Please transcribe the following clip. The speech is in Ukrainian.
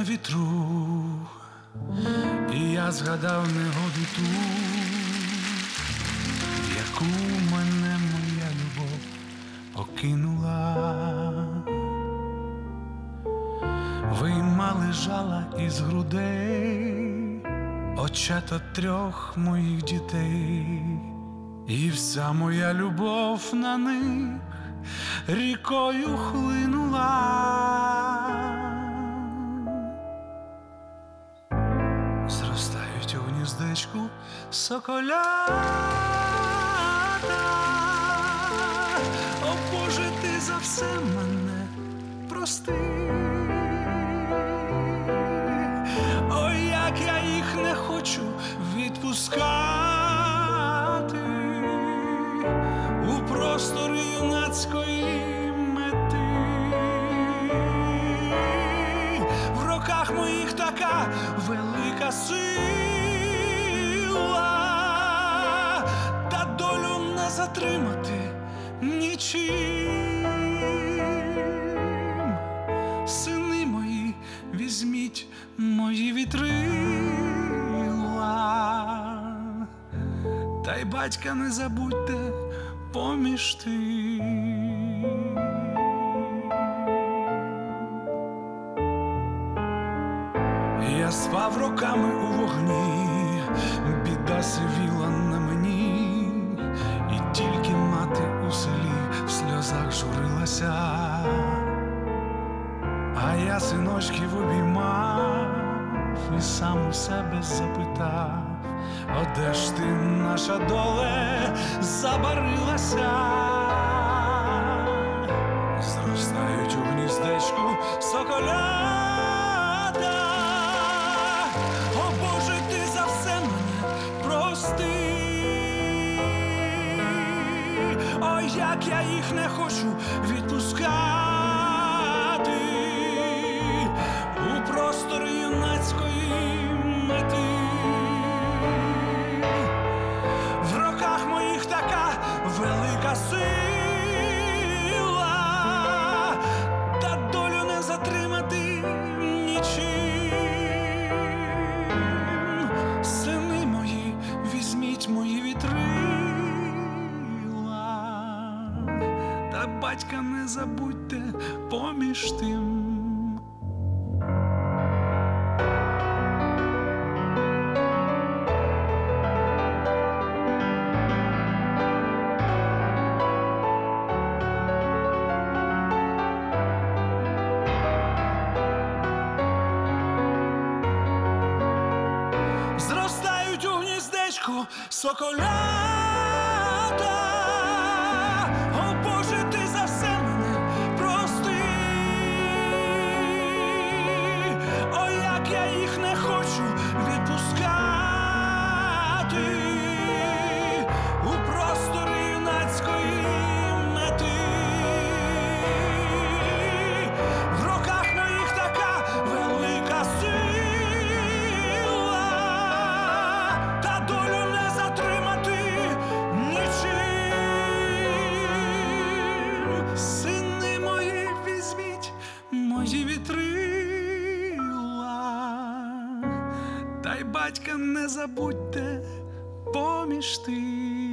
на вітру, і я згадав негоду ту, в яку мене моя любов покинула. Виймали жала із грудей очата 3 моїх дітей, і вся моя любов на них рікою хлинула. Зростають у гніздечку соколята. О Боже, ти за все мене прости. Ой, як я їх не хочу відпускати у простори юнацької мети. В руках моїх така велика сила, та долю не затримати нічим. Сини мої, візьміть мої вітрила, та й батька не забудьте поміж тим. Я спав роками у вогні, біда сивіла на мені, і тільки мати у селі в сльозах журилася. А я синочків обіймав і сам у себе запитав: о, де ж ти, наша доле, забарилася? Зростають у гніздечку соколята. О Боже, ти за все мене прости. Ой, як я їх не хочу відпускати у простори юнацької мети. В руках моїх така велика сила, та долю не затримати нічим. Сини мої, візьміть мої вітрила, та батька не забудьте поміж тим. Зростають у гніздечку соколята. О Боже, ти за все мене прости. Ой, як я їх не хочу відпускати у простори юнацької мети. В руках моїх така велика сила, сини мої, візьміть мої вітрила, та й батька не забудьте поміж тим.